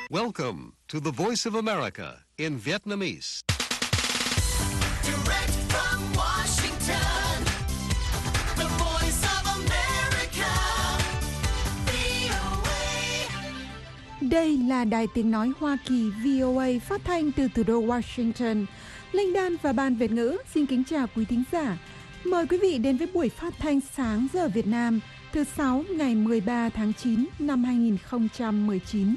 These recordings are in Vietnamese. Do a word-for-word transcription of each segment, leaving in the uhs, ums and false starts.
Welcome to the Voice of America in Vietnamese. Direct from Washington, the Voice of America, vê o a. Đây là Đài Tiếng Nói Hoa Kỳ vê o a phát thanh từ thủ đô Washington. Linh Đan và Ban Việt ngữ xin kính chào quý thính giả. Mời quý vị đến với buổi phát thanh sáng giờ Việt Nam thứ sáu ngày mười ba tháng chín năm hai nghìn không trăm mười chín.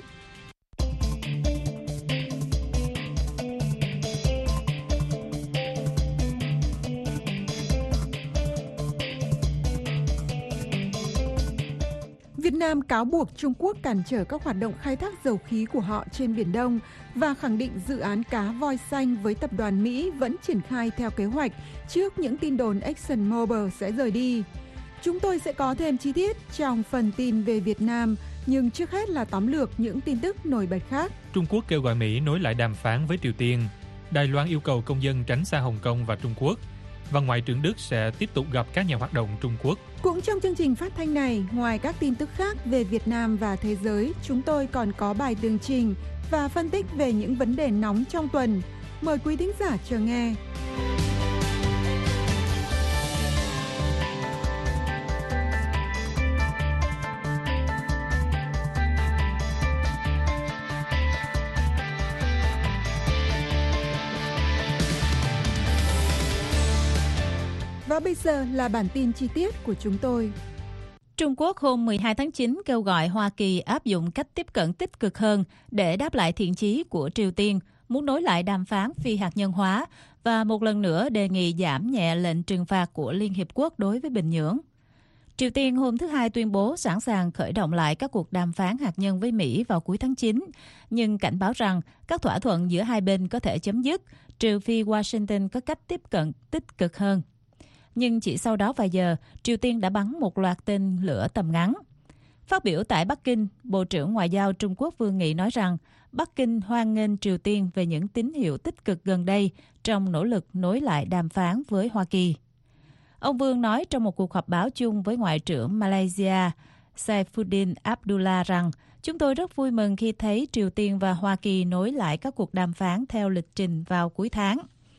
Việt Nam cáo buộc Trung Quốc cản trở các hoạt động khai thác dầu khí của họ trên Biển Đông và khẳng định dự án cá voi xanh với tập đoàn Mỹ vẫn triển khai theo kế hoạch trước những tin đồn ExxonMobil sẽ rời đi. Chúng tôi sẽ có thêm chi tiết trong phần tin về Việt Nam, nhưng trước hết là tóm lược những tin tức nổi bật khác. Trung Quốc kêu gọi Mỹ nối lại đàm phán với Triều Tiên. Đài Loan yêu cầu công dân tránh xa Hồng Kông và Trung Quốc. Và Ngoại trưởng Đức sẽ tiếp tục gặp các nhà hoạt động Trung Quốc. Cũng trong chương trình phát thanh này, ngoài các tin tức khác về Việt Nam và thế giới, chúng tôi còn có bài tường trình và phân tích về những vấn đề nóng trong tuần. Mời quý thính giả chờ nghe. Và bây giờ là bản tin chi tiết của chúng tôi. Trung Quốc hôm mười hai tháng chín kêu gọi Hoa Kỳ áp dụng cách tiếp cận tích cực hơn để đáp lại thiện chí của Triều Tiên, muốn nối lại đàm phán phi hạt nhân hóa và một lần nữa đề nghị giảm nhẹ lệnh trừng phạt của Liên Hiệp Quốc đối với Bình Nhưỡng. Triều Tiên hôm thứ Hai tuyên bố sẵn sàng khởi động lại các cuộc đàm phán hạt nhân với Mỹ vào cuối tháng chín, nhưng cảnh báo rằng các thỏa thuận giữa hai bên có thể chấm dứt trừ phi Washington có cách tiếp cận tích cực hơn. Nhưng chỉ sau đó vài giờ, Triều Tiên đã bắn một loạt tên lửa tầm ngắn. Phát biểu tại Bắc Kinh, Bộ trưởng Ngoại giao Trung Quốc Vương Nghị nói rằng Bắc Kinh hoan nghênh Triều Tiên về những tín hiệu tích cực gần đây trong nỗ lực nối lại đàm phán với Hoa Kỳ. Ông Vương nói trong một cuộc họp báo chung với Ngoại trưởng Malaysia Saifuddin Abdullah rằng chúng tôi rất vui mừng khi thấy Triều Tiên và Hoa Kỳ nối lại các cuộc đàm phán theo lịch trình vào cuối tháng.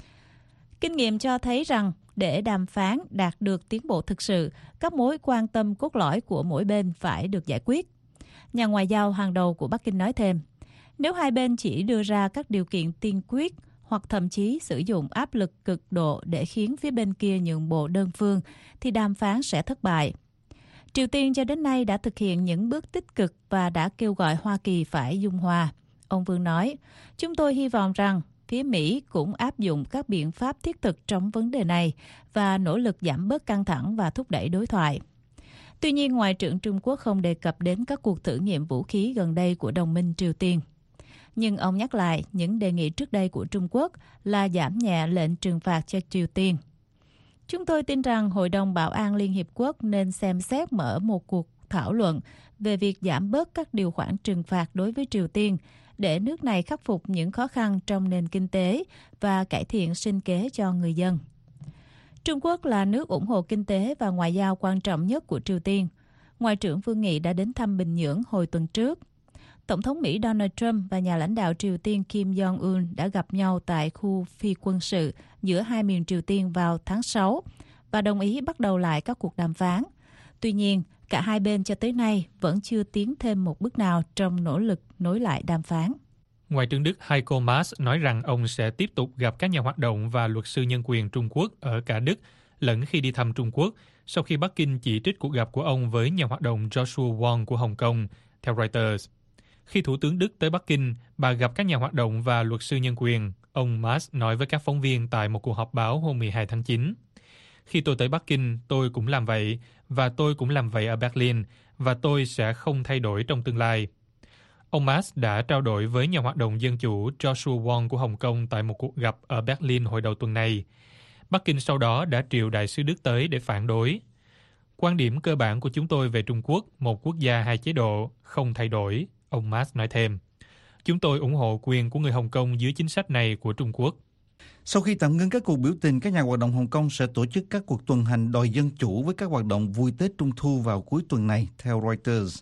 Kinh nghiệm cho thấy rằng để đàm phán đạt được tiến bộ thực sự, các mối quan tâm cốt lõi của mỗi bên phải được giải quyết. Nhà ngoại giao hàng đầu của Bắc Kinh nói thêm, nếu hai bên chỉ đưa ra các điều kiện tiên quyết hoặc thậm chí sử dụng áp lực cực độ để khiến phía bên kia nhượng bộ đơn phương, thì đàm phán sẽ thất bại. Triều Tiên cho đến nay đã thực hiện những bước tích cực và đã kêu gọi Hoa Kỳ phải dung hòa. Ông Vương nói, chúng tôi hy vọng rằng phía Mỹ cũng áp dụng các biện pháp thiết thực trong vấn đề này và nỗ lực giảm bớt căng thẳng và thúc đẩy đối thoại. Tuy nhiên, Ngoại trưởng Trung Quốc không đề cập đến các cuộc thử nghiệm vũ khí gần đây của đồng minh Triều Tiên. Nhưng ông nhắc lại những đề nghị trước đây của Trung Quốc là giảm nhẹ lệnh trừng phạt cho Triều Tiên. Chúng tôi tin rằng Hội đồng Bảo an Liên Hiệp Quốc nên xem xét mở một cuộc thảo luận về việc giảm bớt các điều khoản trừng phạt đối với Triều Tiên để nước này khắc phục những khó khăn trong nền kinh tế và cải thiện sinh kế cho người dân. Trung Quốc là nước ủng hộ kinh tế và ngoại giao quan trọng nhất của Triều Tiên. Ngoại trưởng Vương Nghị đã đến thăm Bình Nhưỡng hồi tuần trước. Tổng thống Mỹ Donald Trump và nhà lãnh đạo Triều Tiên Kim Jong-un đã gặp nhau tại khu phi quân sự giữa hai miền Triều Tiên vào tháng sáu và đồng ý bắt đầu lại các cuộc đàm phán. Tuy nhiên, cả hai bên cho tới nay vẫn chưa tiến thêm một bước nào trong nỗ lực nối lại đàm phán. Ngoại trưởng Đức Heiko Maas nói rằng ông sẽ tiếp tục gặp các nhà hoạt động và luật sư nhân quyền Trung Quốc ở cả Đức lẫn khi đi thăm Trung Quốc, sau khi Bắc Kinh chỉ trích cuộc gặp của ông với nhà hoạt động Joshua Wong của Hồng Kông, theo Reuters. Khi Thủ tướng Đức tới Bắc Kinh, bà gặp các nhà hoạt động và luật sư nhân quyền, ông Maas nói với các phóng viên tại một cuộc họp báo hôm mười hai tháng chín. Khi tôi tới Bắc Kinh, tôi cũng làm vậy, và tôi cũng làm vậy ở Berlin, và tôi sẽ không thay đổi trong tương lai. Ông Maas đã trao đổi với nhà hoạt động dân chủ Joshua Wong của Hồng Kông tại một cuộc gặp ở Berlin hồi đầu tuần này. Bắc Kinh sau đó đã triệu đại sứ Đức tới để phản đối. Quan điểm cơ bản của chúng tôi về Trung Quốc, một quốc gia hai chế độ, không thay đổi, ông Maas nói thêm. Chúng tôi ủng hộ quyền của người Hồng Kông dưới chính sách này của Trung Quốc. Sau khi tạm ngưng các cuộc biểu tình, các nhà hoạt động Hồng Kông sẽ tổ chức các cuộc tuần hành đòi dân chủ với các hoạt động vui Tết Trung thu vào cuối tuần này, theo Reuters.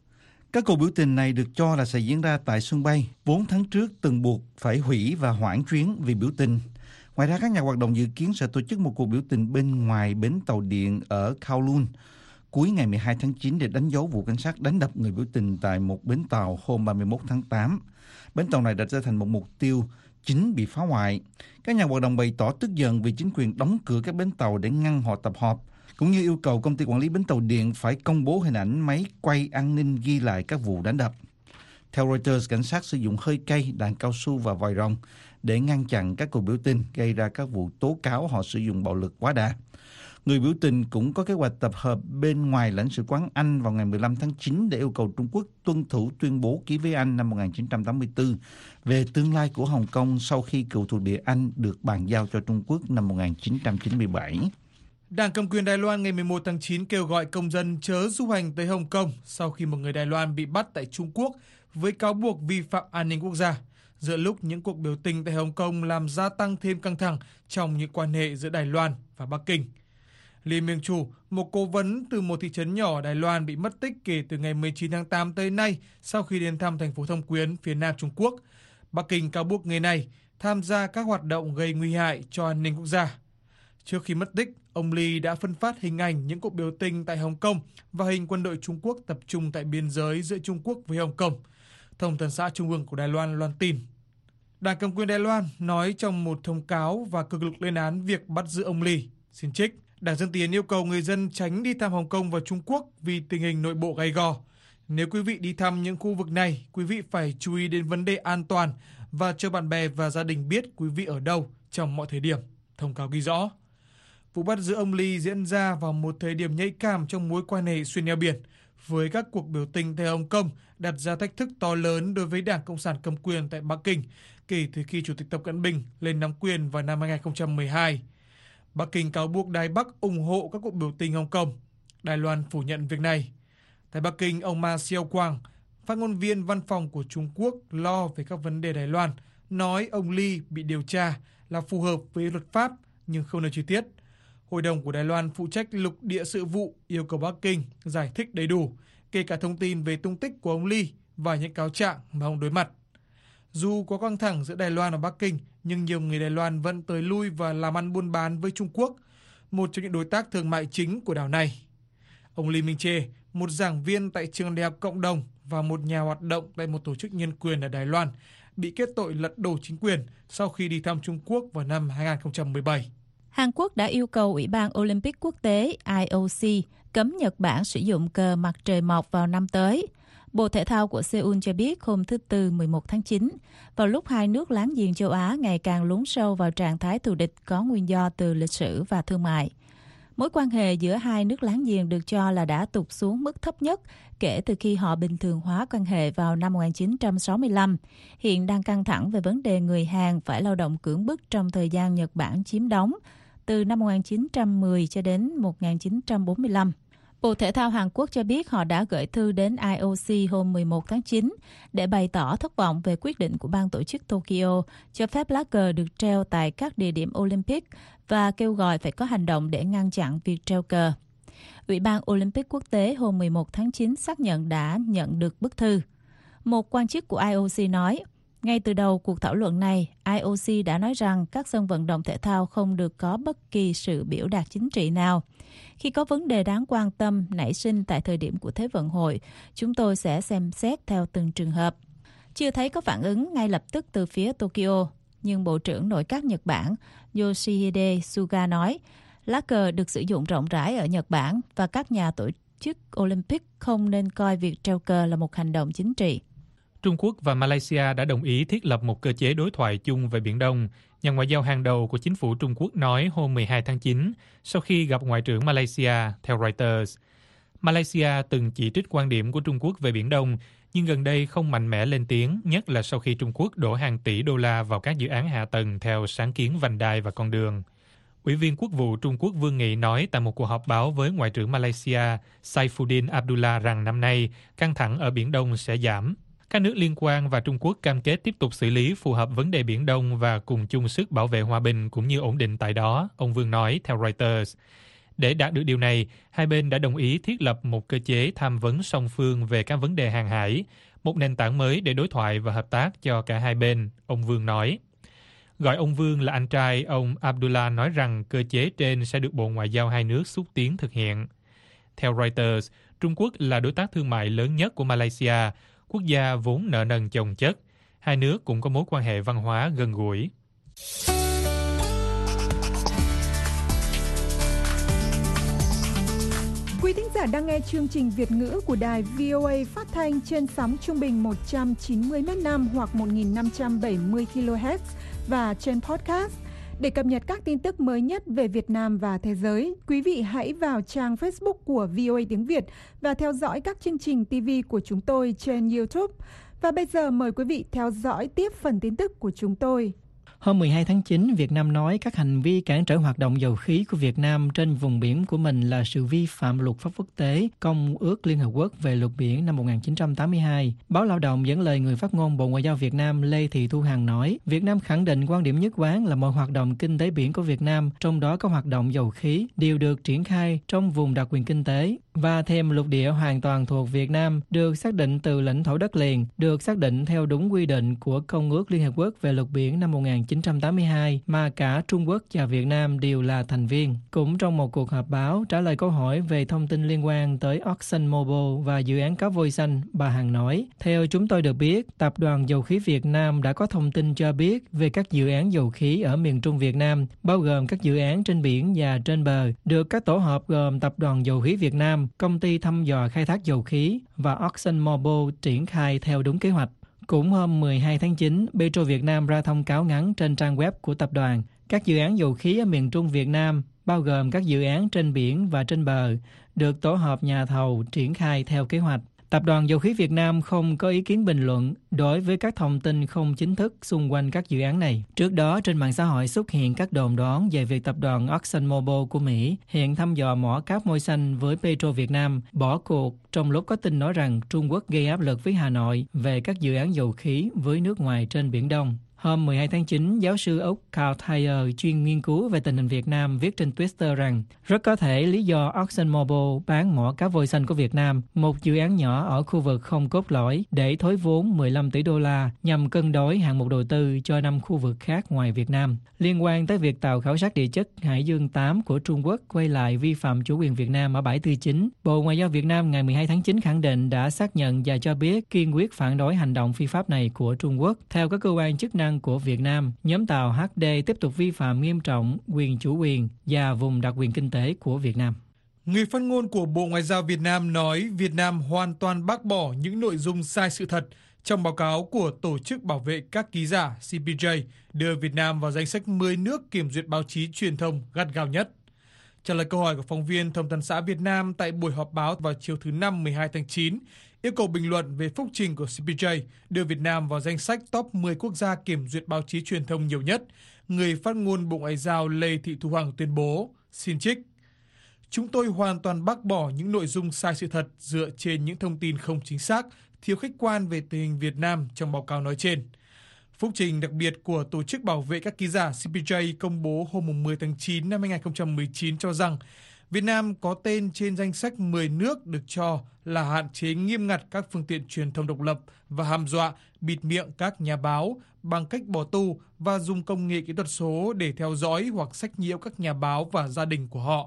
Các cuộc biểu tình này được cho là sẽ diễn ra tại sân bay, vốn tháng trước từng buộc phải hủy và hoãn chuyến vì biểu tình. Ngoài ra, các nhà hoạt động dự kiến sẽ tổ chức một cuộc biểu tình bên ngoài bến tàu điện ở Kowloon cuối ngày mười hai tháng chín để đánh dấu vụ cảnh sát đánh đập người biểu tình tại một bến tàu hôm ba mươi mốt tháng tám. Bến tàu này đã trở thành một mục tiêu chính bị phá hoại. Các nhà hoạt động bày tỏ tức giận vì chính quyền đóng cửa các bến tàu để ngăn họ tập hợp, cũng như yêu cầu công ty quản lý bến tàu điện phải công bố hình ảnh máy quay an ninh ghi lại các vụ đánh đập. Theo Reuters, cảnh sát sử dụng hơi cay, đạn cao su và vòi rồng để ngăn chặn các cuộc biểu tình, gây ra các vụ tố cáo họ sử dụng bạo lực quá đà. Người biểu tình cũng có kế hoạch tập hợp bên ngoài lãnh sự quán Anh vào ngày mười lăm tháng chín để yêu cầu Trung Quốc tuân thủ tuyên bố ký với Anh năm một nghìn chín trăm tám mươi tư về tương lai của Hồng Kông sau khi cựu thuộc địa Anh được bàn giao cho Trung Quốc năm một nghìn chín trăm chín mươi bảy. Đảng cầm quyền Đài Loan ngày mười một tháng chín kêu gọi công dân chớ du hành tới Hồng Kông sau khi một người Đài Loan bị bắt tại Trung Quốc với cáo buộc vi phạm an ninh quốc gia, giữa lúc những cuộc biểu tình tại Hồng Kông làm gia tăng thêm căng thẳng trong những quan hệ giữa Đài Loan và Bắc Kinh. Lee Myung-chu, một cố vấn từ một thị trấn nhỏ ở Đài Loan bị mất tích kể từ ngày mười chín tháng tám tới nay sau khi đến thăm thành phố Thâm Quyến, phía nam Trung Quốc. Bắc Kinh cáo buộc người này tham gia các hoạt động gây nguy hại cho an ninh quốc gia. Trước khi mất tích, ông Lee đã phân phát hình ảnh những cuộc biểu tình tại Hồng Kông và hình quân đội Trung Quốc tập trung tại biên giới giữa Trung Quốc với Hồng Kông. Thông tấn xã Trung ương của Đài Loan loan tin. Đảng cầm quyền Đài Loan nói trong một thông cáo và cực lực lên án việc bắt giữ ông Lee. Xin trích, Đảng Dân Tiến yêu cầu người dân tránh đi thăm Hồng Kông và Trung Quốc vì tình hình nội bộ gay go. Nếu quý vị đi thăm những khu vực này, quý vị phải chú ý đến vấn đề an toàn và cho bạn bè và gia đình biết quý vị ở đâu trong mọi thời điểm, thông cáo ghi rõ. Vụ bắt giữ ông Lee diễn ra vào một thời điểm nhạy cảm trong mối quan hệ xuyên eo biển, với các cuộc biểu tình tại Hồng Kông đặt ra thách thức to lớn đối với Đảng Cộng sản cầm quyền tại Bắc Kinh kể từ khi Chủ tịch Tập Cận Bình lên nắm quyền vào năm hai nghìn không trăm mười hai. Bắc Kinh cáo buộc Đài Bắc ủng hộ các cuộc biểu tình Hồng Kông. Đài Loan phủ nhận việc này. Tại Bắc Kinh, ông Ma Xiao Quang, phát ngôn viên văn phòng của Trung Quốc lo về các vấn đề Đài Loan, nói ông Lee bị điều tra là phù hợp với luật pháp nhưng không nêu chi tiết. Hội đồng của Đài Loan phụ trách lục địa sự vụ yêu cầu Bắc Kinh giải thích đầy đủ, kể cả thông tin về tung tích của ông Lee và những cáo trạng mà ông đối mặt. Dù có căng thẳng giữa Đài Loan và Bắc Kinh, nhưng nhiều người Đài Loan vẫn tới lui và làm ăn buôn bán với Trung Quốc, một trong những đối tác thương mại chính của đảo này. Ông Lee Minh-chê, một giảng viên tại trường đại học cộng đồng và một nhà hoạt động tại một tổ chức nhân quyền ở Đài Loan, bị kết tội lật đổ chính quyền sau khi đi thăm Trung Quốc vào năm hai nghìn không trăm mười bảy. Hàn Quốc đã yêu cầu Ủy ban Olympic Quốc tế I O C cấm Nhật Bản sử dụng cờ mặt trời mọc vào năm tới. Bộ Thể thao của Seoul cho biết hôm thứ Tư mười một tháng chín, vào lúc hai nước láng giềng châu Á ngày càng lún sâu vào trạng thái thù địch có nguyên do từ lịch sử và thương mại. Mối quan hệ giữa hai nước láng giềng được cho là đã tụt xuống mức thấp nhất kể từ khi họ bình thường hóa quan hệ vào năm một nghìn chín trăm sáu mươi lăm, hiện đang căng thẳng về vấn đề người Hàn phải lao động cưỡng bức trong thời gian Nhật Bản chiếm đóng, từ năm một nghìn chín trăm mười cho đến một nghìn chín trăm bốn mươi lăm. Bộ Thể thao Hàn Quốc cho biết họ đã gửi thư đến I O C hôm mười một tháng chín để bày tỏ thất vọng về quyết định của ban tổ chức Tokyo cho phép lá cờ được treo tại các địa điểm Olympic và kêu gọi phải có hành động để ngăn chặn việc treo cờ. Ủy ban Olympic Quốc tế hôm mười một tháng chín xác nhận đã nhận được bức thư. Một quan chức của I O C nói, ngay từ đầu cuộc thảo luận này, I O C đã nói rằng các sân vận động thể thao không được có bất kỳ sự biểu đạt chính trị nào. Khi có vấn đề đáng quan tâm nảy sinh tại thời điểm của Thế vận hội, chúng tôi sẽ xem xét theo từng trường hợp. Chưa thấy có phản ứng ngay lập tức từ phía Tokyo, nhưng Bộ trưởng Nội các Nhật Bản Yoshihide Suga nói, lá cờ được sử dụng rộng rãi ở Nhật Bản và các nhà tổ chức Olympic không nên coi việc treo cờ là một hành động chính trị. Trung Quốc và Malaysia đã đồng ý thiết lập một cơ chế đối thoại chung về Biển Đông. Nhà ngoại giao hàng đầu của chính phủ Trung Quốc nói hôm mười hai tháng chín sau khi gặp Ngoại trưởng Malaysia, theo Reuters. Malaysia từng chỉ trích quan điểm của Trung Quốc về Biển Đông, nhưng gần đây không mạnh mẽ lên tiếng, nhất là sau khi Trung Quốc đổ hàng tỷ đô la vào các dự án hạ tầng theo sáng kiến vành đai và con đường. Ủy viên Quốc vụ Trung Quốc Vương Nghị nói tại một cuộc họp báo với Ngoại trưởng Malaysia Saifuddin Abdullah rằng năm nay căng thẳng ở Biển Đông sẽ giảm. Các nước liên quan và Trung Quốc cam kết tiếp tục xử lý phù hợp vấn đề Biển Đông và cùng chung sức bảo vệ hòa bình cũng như ổn định tại đó, ông Vương nói theo Reuters. Để đạt được điều này, hai bên đã đồng ý thiết lập một cơ chế tham vấn song phương về các vấn đề hàng hải, một nền tảng mới để đối thoại và hợp tác cho cả hai bên, ông Vương nói. Gọi ông Vương là anh trai, ông Abdullah nói rằng cơ chế trên sẽ được Bộ Ngoại giao hai nước xúc tiến thực hiện. Theo Reuters, Trung Quốc là đối tác thương mại lớn nhất của Malaysia, quốc gia vốn nợ nần chồng chất. Hai nước cũng có mối quan hệ văn hóa gần gũi. Quý thính giả đang nghe chương trình Việt ngữ của đài vê o a phát thanh trên sóng trung bình một trăm chín mươi mét năm hoặc một nghìn năm trăm bảy mươi ki lô héc và trên podcast. Để cập nhật các tin tức mới nhất về Việt Nam và thế giới, quý vị hãy vào trang Facebook của vê o a tiếng Việt và theo dõi các chương trình ti vi của chúng tôi trên YouTube. Và bây giờ mời quý vị theo dõi tiếp phần tin tức của chúng tôi. Hôm mười hai tháng chín, Việt Nam nói các hành vi cản trở hoạt động dầu khí của Việt Nam trên vùng biển của mình là sự vi phạm luật pháp quốc tế, Công ước Liên Hợp Quốc về luật biển năm một nghìn chín trăm tám mươi hai. Báo Lao động dẫn lời người phát ngôn Bộ Ngoại giao Việt Nam Lê Thị Thu Hằng nói, Việt Nam khẳng định quan điểm nhất quán là mọi hoạt động kinh tế biển của Việt Nam, trong đó có hoạt động dầu khí, đều được triển khai trong vùng đặc quyền kinh tế và thêm lục địa hoàn toàn thuộc Việt Nam, được xác định từ lãnh thổ đất liền, được xác định theo đúng quy định của Công ước Liên Hợp Quốc về luật biển năm một nghìn chín trăm tám mươi hai mà cả Trung Quốc và Việt Nam đều là thành viên. Cũng trong một cuộc họp báo trả lời câu hỏi về thông tin liên quan tới ExxonMobil và dự án cá voi xanh, bà Hằng nói, theo chúng tôi được biết, Tập đoàn Dầu khí Việt Nam đã có thông tin cho biết về các dự án dầu khí ở miền Trung Việt Nam, bao gồm các dự án trên biển và trên bờ, được các tổ hợp gồm Tập đoàn Dầu khí Việt Nam, Công ty thăm dò khai thác dầu khí và ExxonMobil triển khai theo đúng kế hoạch. Cũng hôm mười hai tháng chín, Petro Việt Nam ra thông cáo ngắn trên trang web của tập đoàn. Các dự án dầu khí ở miền Trung Việt Nam, bao gồm các dự án trên biển và trên bờ, được tổ hợp nhà thầu triển khai theo kế hoạch. Tập đoàn Dầu khí Việt Nam không có ý kiến bình luận đối với các thông tin không chính thức xung quanh các dự án này. Trước đó, trên mạng xã hội xuất hiện các đồn đoán về việc tập đoàn ExxonMobil của Mỹ hiện thăm dò mỏ cát môi xanh với Petro Việt Nam bỏ cuộc trong lúc có tin nói rằng Trung Quốc gây áp lực với Hà Nội về các dự án dầu khí với nước ngoài trên Biển Đông. Hôm mười hai tháng chín, giáo sư Úc Carl Thayer, chuyên nghiên cứu về tình hình Việt Nam, viết trên Twitter rằng rất có thể lý do ExxonMobil bán mỏ cá voi xanh của Việt Nam, một dự án nhỏ ở khu vực không cốt lõi, để thối vốn mười lăm tỷ đô la nhằm cân đối hạng mục đầu tư cho năm khu vực khác ngoài Việt Nam. Liên quan tới việc tàu khảo sát địa chất Hải Dương tám của Trung Quốc quay lại vi phạm chủ quyền Việt Nam ở bãi Tư Chính, Bộ Ngoại giao Việt Nam ngày mười hai tháng chín khẳng định đã xác nhận và cho biết kiên quyết phản đối hành động phi pháp này của Trung Quốc. Theo các cơ quan chức năng của Việt Nam, nhóm tàu hát đê tiếp tục vi phạm nghiêm trọng quyền chủ quyền và vùng đặc quyền kinh tế của Việt Nam. Người phát ngôn của Bộ Ngoại giao Việt Nam nói Việt Nam hoàn toàn bác bỏ những nội dung sai sự thật trong báo cáo của Tổ chức Bảo vệ các ký giả xê pê jê đưa Việt Nam vào danh sách mười nước kiểm duyệt báo chí truyền thông gắt gao nhất. Trả lời câu hỏi của phóng viên Thông tấn xã Việt Nam tại buổi họp báo vào chiều thứ Năm mười hai tháng chín, yêu cầu bình luận về phúc trình của xê pê jê đưa Việt Nam vào danh sách top mười quốc gia kiểm duyệt báo chí truyền thông nhiều nhất, người phát ngôn Bộ Ngoại giao Lê Thị Thu Hằng tuyên bố, xin trích, chúng tôi hoàn toàn bác bỏ những nội dung sai sự thật dựa trên những thông tin không chính xác, thiếu khách quan về tình hình Việt Nam trong báo cáo nói trên. Phúc trình đặc biệt của Tổ chức Bảo vệ các ký giả xê pê jê công bố hôm mười tháng chín năm hai nghìn không trăm mười chín cho rằng Việt Nam có tên trên danh sách mười nước được cho là hạn chế nghiêm ngặt các phương tiện truyền thông độc lập và hăm dọa, bịt miệng các nhà báo bằng cách bỏ tù và dùng công nghệ kỹ thuật số để theo dõi hoặc sách nhiễu các nhà báo và gia đình của họ.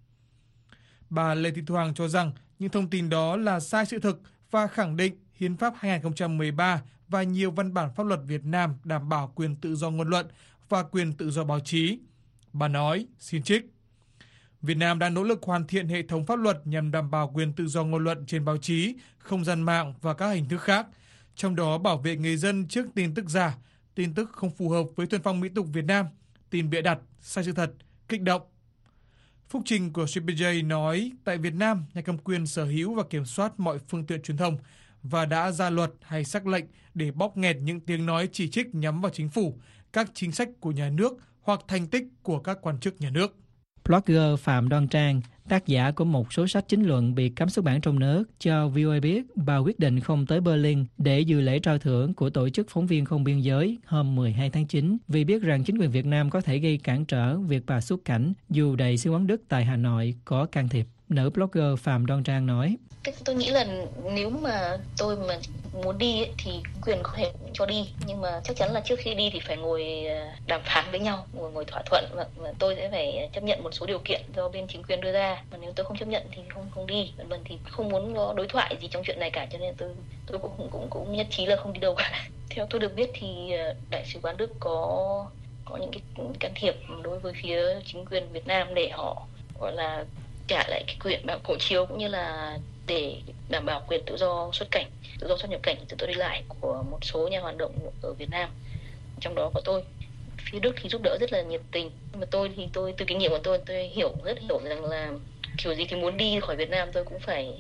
Bà Lê Thị Thu Hằng cho rằng những thông tin đó là sai sự thực và khẳng định Hiến pháp hai nghìn không trăm mười ba và nhiều văn bản pháp luật Việt Nam đảm bảo quyền tự do ngôn luận và quyền tự do báo chí. Bà nói, xin trích, Việt Nam đang nỗ lực hoàn thiện hệ thống pháp luật nhằm đảm bảo quyền tự do ngôn luận trên báo chí, không gian mạng và các hình thức khác, trong đó bảo vệ người dân trước tin tức giả, tin tức không phù hợp với thuần phong mỹ tục Việt Nam, tin bịa đặt, sai sự thật, kích động. Phúc trình của xê pê jê nói tại Việt Nam, nhà cầm quyền sở hữu và kiểm soát mọi phương tiện truyền thông và đã ra luật hay sắc lệnh để bóp nghẹt những tiếng nói chỉ trích nhắm vào chính phủ, các chính sách của nhà nước hoặc thành tích của các quan chức nhà nước. Blogger Phạm Đoan Trang, tác giả của một số sách chính luận bị cấm xuất bản trong nước, cho vê o a biết bà quyết định không tới Berlin để dự lễ trao thưởng của Tổ chức Phóng viên Không Biên Giới hôm mười hai tháng chín vì biết rằng chính quyền Việt Nam có thể gây cản trở việc bà xuất cảnh dù Đại sứ quán Đức tại Hà Nội có can thiệp. Nữ blogger Phạm Đoan Trang nói: Tôi nghĩ là nếu mà tôi mà muốn đi ấy, thì quyền có thể cho đi, nhưng mà chắc chắn là trước khi đi thì phải ngồi đàm phán với nhau, ngồi, ngồi thỏa thuận, và, và tôi sẽ phải chấp nhận một số điều kiện do bên chính quyền đưa ra. Mà nếu tôi không chấp nhận thì không không đi. Vân vân thì không muốn có đối thoại gì trong chuyện này cả, cho nên tôi tôi cũng cũng cũng nhất trí là không đi đâu cả. Theo tôi được biết thì Đại sứ quán Đức có có những cái can thiệp đối với phía chính quyền Việt Nam để họ gọi là trả lại cái quyền bảo hộ chiếu cũng như là để đảm bảo quyền tự do xuất cảnh, tự do xuất nhập cảnh, tự do đi lại của một số nhà hoạt động ở Việt Nam, trong đó có tôi. Phía Đức thì giúp đỡ rất là nhiệt tình, nhưng mà tôi thì tôi từ kinh nghiệm của tôi tôi hiểu rất hiểu rằng là kiểu gì thì muốn đi khỏi Việt Nam tôi cũng phải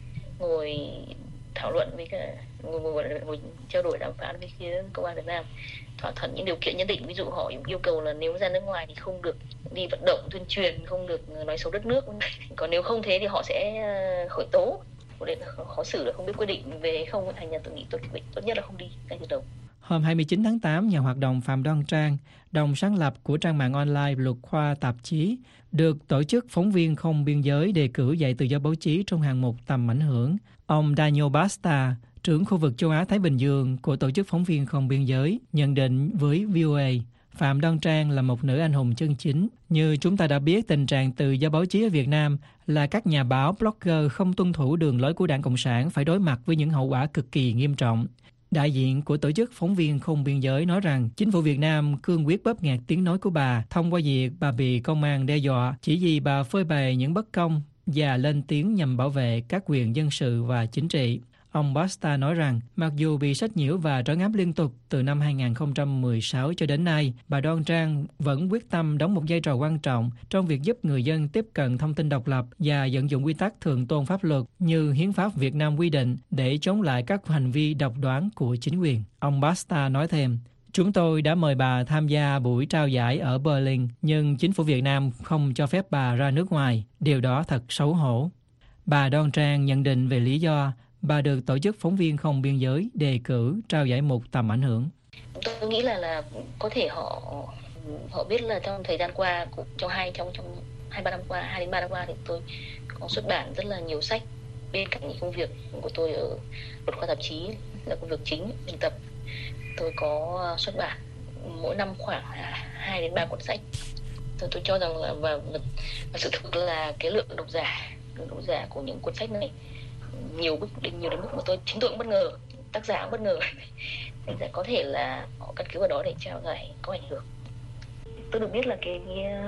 ngồi thảo luận với cả ngồi, ngồi, ngồi, ngồi trao đổi đàm phán với phía công an Việt Nam, thỏa thuận những điều kiện nhất định. Ví dụ họ yêu cầu là nếu ra nước ngoài thì không được đi vận động tuyên truyền, không được nói xấu đất nước, còn nếu không thế thì họ sẽ khởi tố, để khó xử là không biết quy định về không. Thành ra tôi nghĩ tốt tốt nhất là không đi ngay từ đầu. Hôm hai mươi chín tháng tám, nhà hoạt động Phạm Đoan Trang, đồng sáng lập của trang mạng online Luật Khoa Tạp chí, được Tổ chức Phóng viên Không Biên Giới đề cử dạy tự do báo chí trong hạng mục tầm ảnh hưởng. Ông Daniel Basta, trưởng khu vực châu Á-Thái Bình Dương của Tổ chức Phóng viên Không Biên Giới, nhận định với vê o a: Phạm Đoan Trang là một nữ anh hùng chân chính. Như chúng ta đã biết, tình trạng tự do báo chí ở Việt Nam là các nhà báo, blogger không tuân thủ đường lối của Đảng Cộng sản phải đối mặt với những hậu quả cực kỳ nghiêm trọng. Đại diện của Tổ chức Phóng viên Không Biên Giới nói rằng chính phủ Việt Nam cương quyết bóp nghẹt tiếng nói của bà thông qua việc bà bị công an đe dọa chỉ vì bà phơi bày những bất công và lên tiếng nhằm bảo vệ các quyền dân sự và chính trị. Ông Basta nói rằng mặc dù bị sách nhiễu và trấn áp liên tục từ năm hai không một sáu cho đến nay, bà Đoan Trang vẫn quyết tâm đóng một vai trò quan trọng trong việc giúp người dân tiếp cận thông tin độc lập và vận dụng quy tắc thượng tôn pháp luật như Hiến pháp Việt Nam quy định để chống lại các hành vi độc đoán của chính quyền. Ông Basta nói thêm: Chúng tôi đã mời bà tham gia buổi trao giải ở Berlin, nhưng chính phủ Việt Nam không cho phép bà ra nước ngoài. Điều đó thật xấu hổ. Bà Đoan Trang nhận định về lý do bà được Tổ chức Phóng viên Không Biên Giới đề cử trao giải mục tầm ảnh hưởng. Tôi nghĩ là là có thể họ họ biết là trong thời gian qua, trong hai trong trong hai ba năm qua, hai đến ba năm qua thì tôi có xuất bản rất là nhiều sách. Bên cạnh những công việc của tôi ở Luật Khoa Tạp chí là công việc chính biên tập, tôi có xuất bản mỗi năm khoảng hai đến ba cuốn sách. Tôi tôi cho rằng là và, và sự thực là cái lượng độc giả, lượng độc giả của những cuốn sách này nhiều mức nhiều đến mức mà tôi chính tôi cũng bất ngờ, tác giả cũng bất ngờ. Thành ra có thể là họ căn cứ vào đó để trao giải có ảnh hưởng. Tôi được biết là cái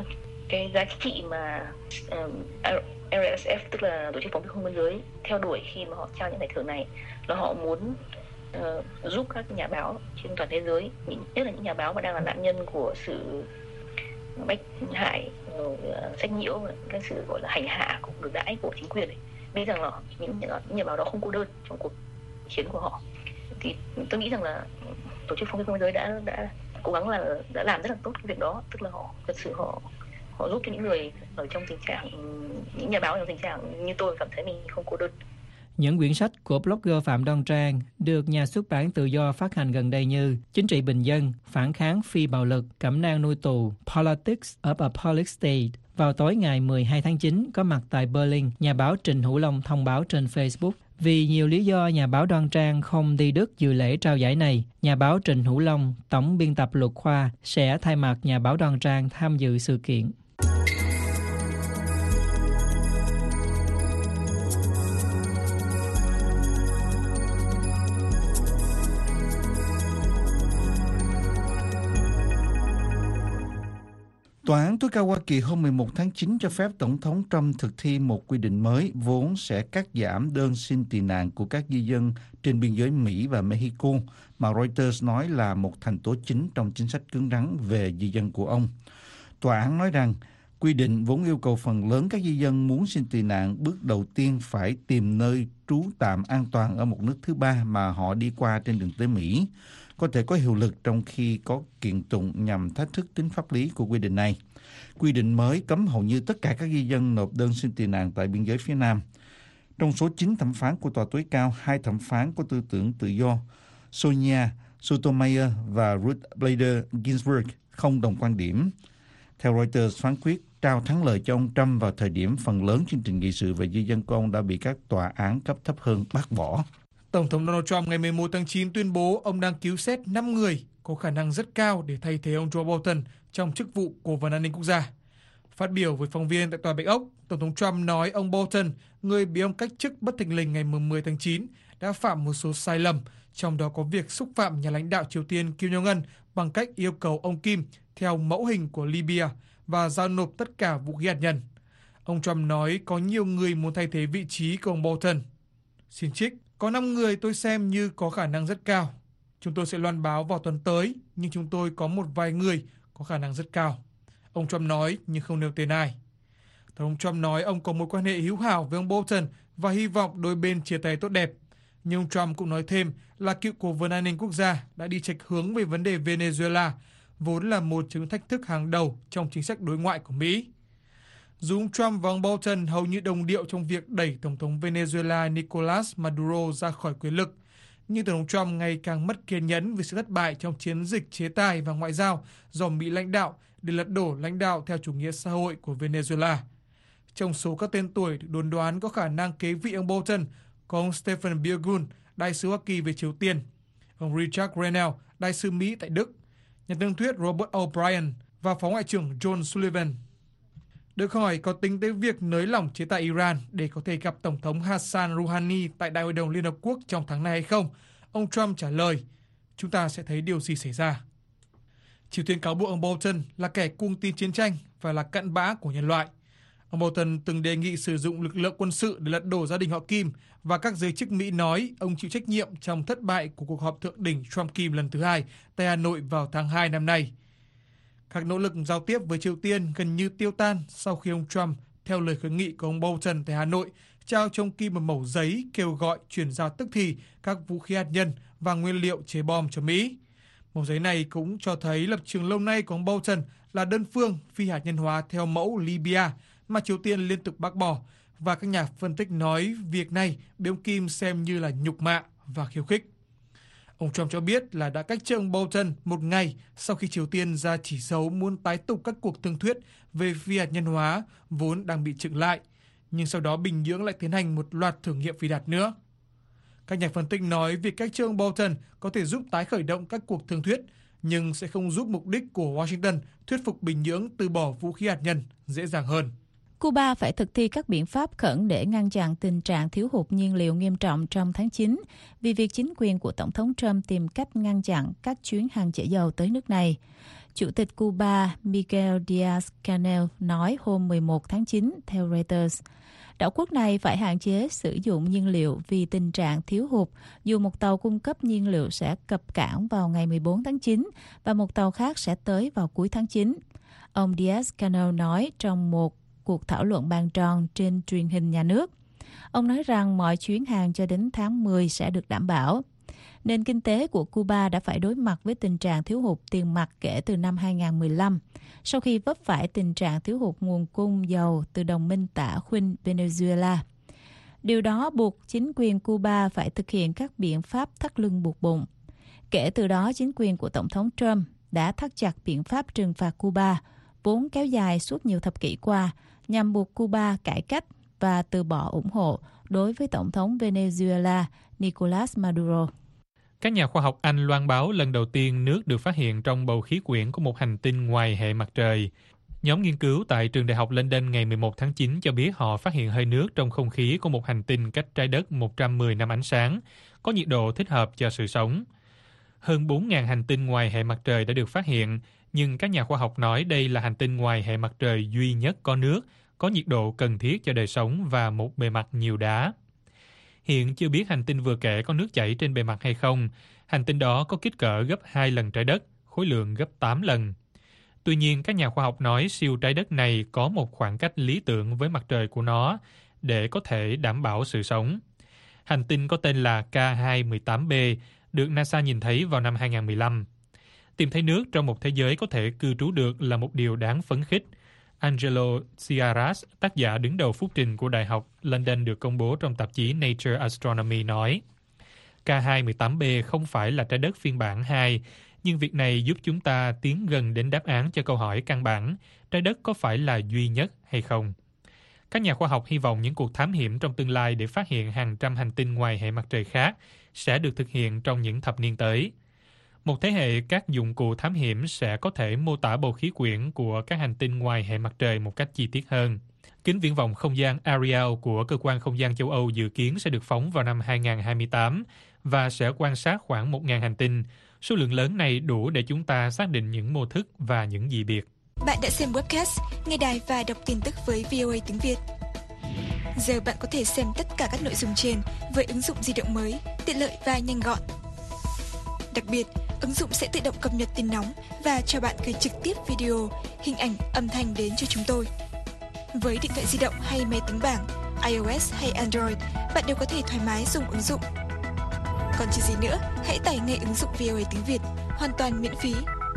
cái giá trị mà um, rờ ét ép, tức là Tổ chức Phóng viên Không Biên Giới, theo đuổi khi mà họ trao những giải thưởng này là họ muốn uh, giúp các nhà báo trên toàn thế giới, nhất là những nhà báo mà đang là nạn nhân của sự bách hại, rồi uh, sách nhiễu, cái sự gọi là hành hạ cũng được đãi của chính quyền ấy, biết rằng là những nhà, những nhà báo đó không cô đơn trong cuộc chiến của họ. Thì tôi nghĩ rằng là Tổ chức Phóng viên Không Biên Giới đã đã cố gắng là đã làm rất là tốt cái việc đó, tức là họ thật sự họ họ giúp cho những người ở trong tình trạng, những nhà báo trong tình trạng như tôi cảm thấy mình không cô đơn. Những quyển sách của blogger Phạm Đoan Trang được nhà xuất bản tự do phát hành gần đây như Chính trị bình dân, Phản kháng phi bạo lực, Cẩm nang nuôi tù, Politics of a Police State. Vào tối ngày mười hai tháng chín, có mặt tại Berlin, nhà báo Trịnh Hữu Long thông báo trên Facebook. Vì nhiều lý do nhà báo Đoan Trang không đi Đức dự lễ trao giải này, nhà báo Trịnh Hữu Long, tổng biên tập Luật Khoa, sẽ thay mặt nhà báo Đoan Trang tham dự sự kiện. Tòa án tối cao Hoa Kỳ hôm mười một tháng chín cho phép Tổng thống Trump thực thi một quy định mới vốn sẽ cắt giảm đơn xin tị nạn của các di dân trên biên giới Mỹ và Mexico, mà Reuters nói là một thành tố chính trong chính sách cứng rắn về di dân của ông. Tòa án nói rằng quy định vốn yêu cầu phần lớn các di dân muốn xin tị nạn bước đầu tiên phải tìm nơi trú tạm an toàn ở một nước thứ ba mà họ đi qua trên đường tới Mỹ, có thể có hiệu lực trong khi có kiện tụng nhằm thách thức tính pháp lý của quy định này. Quy định mới cấm hầu như tất cả các di dân nộp đơn xin tị nạn tại biên giới phía Nam. Trong số chín thẩm phán của tòa tối cao, hai thẩm phán có tư tưởng tự do, Sonia Sotomayor và Ruth Bader Ginsburg, không đồng quan điểm. Theo Reuters, phán quyết trao thắng lợi cho ông Trump vào thời điểm phần lớn chương trình nghị sự về di dân của ông đã bị các tòa án cấp thấp hơn bác bỏ. Tổng thống Donald Trump ngày mười một tháng chín tuyên bố ông đang cứu xét năm người có khả năng rất cao để thay thế ông Joe Bolton trong chức vụ Cố vấn An ninh Quốc gia. Phát biểu với phóng viên tại Tòa Bạch Ốc, Tổng thống Trump nói ông Bolton, người bị ông cách chức bất thình lình ngày mười tháng chín, đã phạm một số sai lầm, trong đó có việc xúc phạm nhà lãnh đạo Triều Tiên Kim Jong-un bằng cách yêu cầu ông Kim theo mẫu hình của Libya và giao nộp tất cả vũ khí hạt nhân. Ông Trump nói có nhiều người muốn thay thế vị trí của ông Bolton. Xin trích, có năm người tôi xem như có khả năng rất cao. Chúng tôi sẽ loan báo vào tuần tới, nhưng chúng tôi có một vài người có khả năng rất cao. Ông Trump nói nhưng không nêu tên ai. Tổng thống Trump nói ông có mối quan hệ hữu hảo với ông Bolton và hy vọng đôi bên chia tay tốt đẹp. Nhưng ông Trump cũng nói thêm là cựu cố vấn an ninh quốc gia đã đi chệch hướng về vấn đề Venezuela, vốn là một trong những thách thức hàng đầu trong chính sách đối ngoại của Mỹ. Dù ông Trump và ông Bolton hầu như đồng điệu trong việc đẩy Tổng thống Venezuela Nicolas Maduro ra khỏi quyền lực, nhưng Tổng thống Trump ngày càng mất kiên nhẫn vì sự thất bại trong chiến dịch chế tài và ngoại giao do Mỹ lãnh đạo để lật đổ lãnh đạo theo chủ nghĩa xã hội của Venezuela. Trong số các tên tuổi được đồn đoán có khả năng kế vị ông Bolton có ông Stephen Biegun, đại sứ Hoa Kỳ về Triều Tiên, ông Richard Grenell, đại sứ Mỹ tại Đức, nhà thương thuyết Robert O'Brien và phó ngoại trưởng John Sullivan. Được hỏi có tính tới việc nới lỏng chế tài Iran để có thể gặp Tổng thống Hassan Rouhani tại Đại hội đồng Liên Hợp Quốc trong tháng này hay không, ông Trump trả lời, chúng ta sẽ thấy điều gì xảy ra. Triều Tiên cáo buộc ông Bolton là kẻ cung tin chiến tranh và là cặn bã của nhân loại. Ông Bolton từng đề nghị sử dụng lực lượng quân sự để lật đổ gia đình họ Kim, và các giới chức Mỹ nói ông chịu trách nhiệm trong thất bại của cuộc họp thượng đỉnh Trump-Kim lần thứ hai tại Hà Nội vào tháng hai năm nay. Các nỗ lực giao tiếp với Triều Tiên gần như tiêu tan sau khi ông Trump, theo lời khuyến nghị của ông Bolton tại Hà Nội, trao cho ông Kim một mẩu giấy kêu gọi chuyển giao tức thì các vũ khí hạt nhân và nguyên liệu chế bom cho Mỹ. Mẩu giấy này cũng cho thấy lập trường lâu nay của ông Bolton là đơn phương phi hạt nhân hóa theo mẫu Libya mà Triều Tiên liên tục bác bỏ, và các nhà phân tích nói việc này bị ông Kim xem như là nhục mạ và khiêu khích. Ông Trump cho biết là đã cách chức ông Bolton một ngày sau khi Triều Tiên ra chỉ dấu muốn tái tục các cuộc thương thuyết về phi hạt nhân hóa vốn đang bị chững lại, nhưng sau đó Bình Nhưỡng lại tiến hành một loạt thử nghiệm phi hạt nữa. Các nhà phân tích nói việc cách chức ông Bolton có thể giúp tái khởi động các cuộc thương thuyết, nhưng sẽ không giúp mục đích của Washington thuyết phục Bình Nhưỡng từ bỏ vũ khí hạt nhân dễ dàng hơn. Cuba phải thực thi các biện pháp khẩn để ngăn chặn tình trạng thiếu hụt nhiên liệu nghiêm trọng trong tháng chín vì việc chính quyền của Tổng thống Trump tìm cách ngăn chặn các chuyến hàng chở dầu tới nước này. Chủ tịch Cuba Miguel Díaz-Canel nói hôm mười một tháng chín theo Reuters, đảo quốc này phải hạn chế sử dụng nhiên liệu vì tình trạng thiếu hụt, dù một tàu cung cấp nhiên liệu sẽ cập cảng vào ngày mười bốn tháng chín và một tàu khác sẽ tới vào cuối tháng chín. Ông Díaz-Canel nói trong một cuộc thảo luận bàn tròn trên truyền hình nhà nước. Ông nói rằng mọi chuyến hàng cho đến tháng mười sẽ được đảm bảo. Nền kinh tế của Cuba đã phải đối mặt với tình trạng thiếu hụt tiền mặt kể từ năm hai không một lăm, sau khi vấp phải tình trạng thiếu hụt nguồn cung dầu từ đồng minh tả khuynh Venezuela. Điều đó buộc chính quyền Cuba phải thực hiện các biện pháp thắt lưng buộc bụng. Kể từ đó, chính quyền của Tổng thống Trump đã thắt chặt biện pháp trừng phạt Cuba, vốn kéo dài suốt nhiều thập kỷ qua, nhằm buộc Cuba cải cách và từ bỏ ủng hộ đối với Tổng thống Venezuela Nicolas Maduro. Các nhà khoa học Anh loan báo lần đầu tiên nước được phát hiện trong bầu khí quyển của một hành tinh ngoài hệ mặt trời. Nhóm nghiên cứu tại trường đại học London ngày mười một tháng chín cho biết họ phát hiện hơi nước trong không khí của một hành tinh cách trái đất một trăm mười năm ánh sáng, có nhiệt độ thích hợp cho sự sống. Hơn bốn nghìn hành tinh ngoài hệ mặt trời đã được phát hiện, nhưng các nhà khoa học nói đây là hành tinh ngoài hệ mặt trời duy nhất có nước, có nhiệt độ cần thiết cho đời sống và một bề mặt nhiều đá. Hiện chưa biết hành tinh vừa kể có nước chảy trên bề mặt hay không. Hành tinh đó có kích cỡ gấp hai lần trái đất, khối lượng gấp tám lần. Tuy nhiên, các nhà khoa học nói siêu trái đất này có một khoảng cách lý tưởng với mặt trời của nó để có thể đảm bảo sự sống. Hành tinh có tên là K hai một tám b, được NASA nhìn thấy vào năm hai không một lăm. Tìm thấy nước trong một thế giới có thể cư trú được là một điều đáng phấn khích. Angelo Ciaras, tác giả đứng đầu phúc trình của Đại học London được công bố trong tạp chí Nature Astronomy nói, K hai một tám b không phải là trái đất phiên bản hai, nhưng việc này giúp chúng ta tiến gần đến đáp án cho câu hỏi căn bản, trái đất có phải là duy nhất hay không? Các nhà khoa học hy vọng những cuộc thám hiểm trong tương lai để phát hiện hàng trăm hành tinh ngoài hệ mặt trời khác sẽ được thực hiện trong những thập niên tới. Một thế hệ các dụng cụ thám hiểm sẽ có thể mô tả bầu khí quyển của các hành tinh ngoài hệ mặt trời một cách chi tiết hơn. Kính viễn vọng không gian Ariel của Cơ quan Không gian châu Âu dự kiến sẽ được phóng vào năm hai không hai tám và sẽ quan sát khoảng một nghìn hành tinh. Số lượng lớn này đủ để chúng ta xác định những mô thức và những dị biệt. Bạn đã xem webcast, nghe đài và đọc tin tức với vê o a tiếng Việt. Giờ bạn có thể xem tất cả các nội dung trên với ứng dụng di động mới, tiện lợi và nhanh gọn. Đặc biệt, ứng dụng sẽ tự động cập nhật tin nóng và cho bạn gửi trực tiếp video, hình ảnh, âm thanh đến cho chúng tôi. Với điện thoại di động hay máy tính bảng, iOS hay Android, bạn đều có thể thoải mái dùng ứng dụng. Còn chờ gì nữa, hãy tải ngay ứng dụng vê o a tiếng Việt, hoàn toàn miễn phí.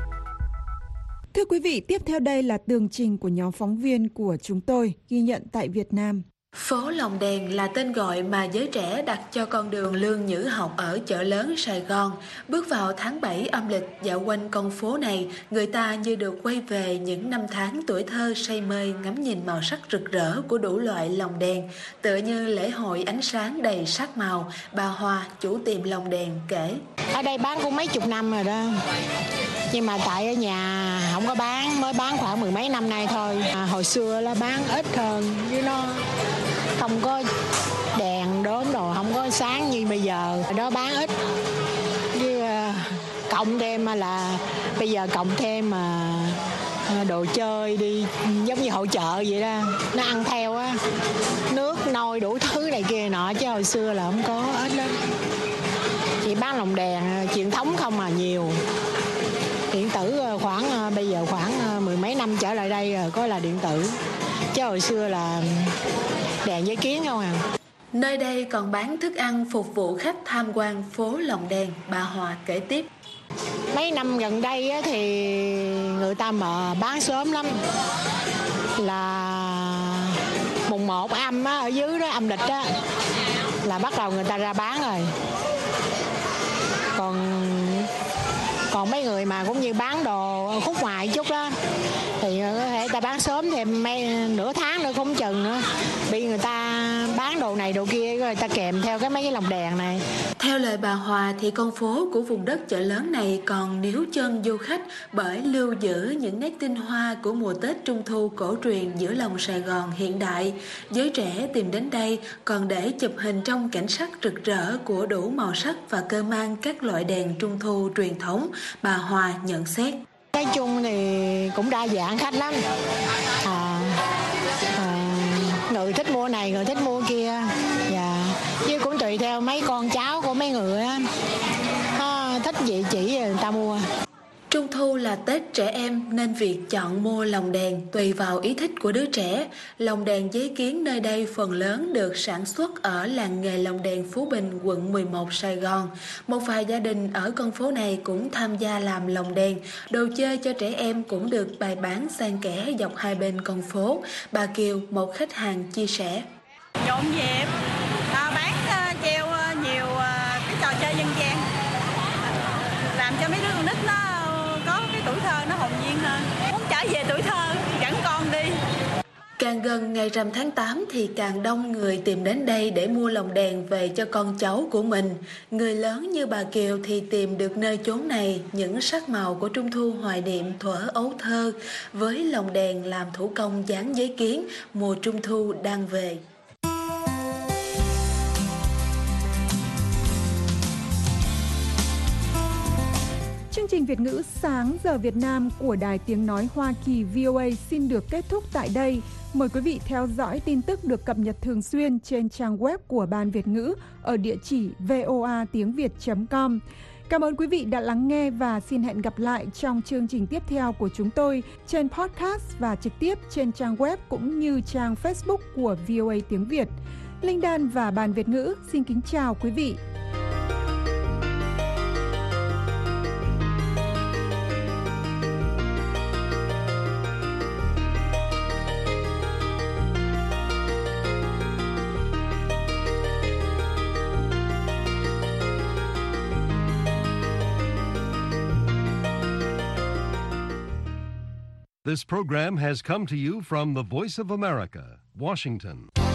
Thưa quý vị, tiếp theo đây là tường trình của nhóm phóng viên của chúng tôi ghi nhận tại Việt Nam. Phố Lồng Đèn là tên gọi mà giới trẻ đặt cho con đường Lương Nhữ Học ở chợ lớn Sài Gòn. Bước vào tháng bảy âm lịch, dạo quanh con phố này, người ta như được quay về những năm tháng tuổi thơ say mê ngắm nhìn màu sắc rực rỡ của đủ loại lồng đèn. Tựa như lễ hội ánh sáng đầy sắc màu, bà Hoa, chủ tiệm lồng đèn kể. Ở đây bán cũng mấy chục năm rồi đó. Nhưng mà tại ở nhà không có bán, mới bán khoảng mười mấy năm nay thôi. À, hồi xưa là bán ít hơn, chứ nó không có đèn đốm đồ, không có sáng như bây giờ. Đó bán ít. Chứ cộng thêm là bây giờ cộng thêm mà đồ chơi đi, giống như hội chợ vậy đó. Nó ăn theo á, nước, nôi, đủ thứ này kia nọ, chứ hồi xưa là không có, ít lắm. Chỉ bán lồng đèn truyền thống không mà nhiều. Điện tử khoảng bây giờ khoảng mười mấy năm trở lại đây rồi có là điện tử, chứ hồi xưa là đèn giấy kiến không à. Nơi đây còn bán thức ăn phục vụ khách tham quan phố Lồng Đèn, bà Hòa kể tiếp. Mấy năm gần đây á, thì người ta mà bán sớm lắm, là mùng một âm á, ở dưới đó âm lịch á, là bắt đầu người ta ra bán rồi. Còn còn mấy người mà cũng như bán đồ khúc ngoài chút đó thì có thể ta bán sớm thêm mấy nửa tháng nữa không chừng nữa, bị người ta bán đồ này đồ kia rồi ta kèm theo cái mấy cái lồng đèn này. Theo lời bà Hòa thì con phố của vùng đất chợ lớn này còn níu chân du khách bởi lưu giữ những nét tinh hoa của mùa Tết Trung Thu cổ truyền giữa lòng Sài Gòn hiện đại. Giới trẻ tìm đến đây còn để chụp hình trong cảnh sắc rực rỡ của đủ màu sắc và cơ mang các loại đèn Trung Thu truyền thống, bà Hòa nhận xét. Nói chung thì cũng đa dạng khách lắm. À, à, người thích mua này, người thích mua kia. Dạ. Chứ cũng tùy theo mấy con cháu của mấy người á. À, thích gì chỉ người ta mua. Trung thu là Tết trẻ em nên việc chọn mua lồng đèn tùy vào ý thích của đứa trẻ. Lồng đèn giấy kiến nơi đây phần lớn được sản xuất ở làng nghề lồng đèn Phú Bình, quận mười một, Sài Gòn. Một vài gia đình ở con phố này cũng tham gia làm lồng đèn. Đồ chơi cho trẻ em cũng được bày bán xen kẽ dọc hai bên con phố. Bà Kiều, một khách hàng chia sẻ. Nhộn nhịp, à, bán uh, treo uh, nhiều uh, cái trò chơi dân gian, làm cho mấy đứa con nít nó có cái tuổi thơ nó hồn nhiên hơn, muốn trở về tuổi thơ dẫn con đi. Càng gần ngày rằm tháng tám thì càng đông người tìm đến đây để mua lồng đèn về cho con cháu của mình. Người lớn như bà Kiều thì tìm được nơi chốn này những sắc màu của Trung thu hoài niệm thuở ấu thơ với lồng đèn làm thủ công dán giấy kiến, mùa Trung thu đang về. Chương trình Việt ngữ sáng giờ Việt Nam của Đài Tiếng Nói Hoa Kỳ vê o a xin được kết thúc tại đây. Mời quý vị theo dõi tin tức được cập nhật thường xuyên trên trang web của Ban Việt ngữ ở địa chỉ voa tiếng việt chấm com. Cảm ơn quý vị đã lắng nghe và xin hẹn gặp lại trong chương trình tiếp theo của chúng tôi trên podcast và trực tiếp trên trang web cũng như trang Facebook của vê o a tiếng Việt. Linh Đan và Ban Việt ngữ xin kính chào quý vị. This program has come to you from the Voice of America, Washington.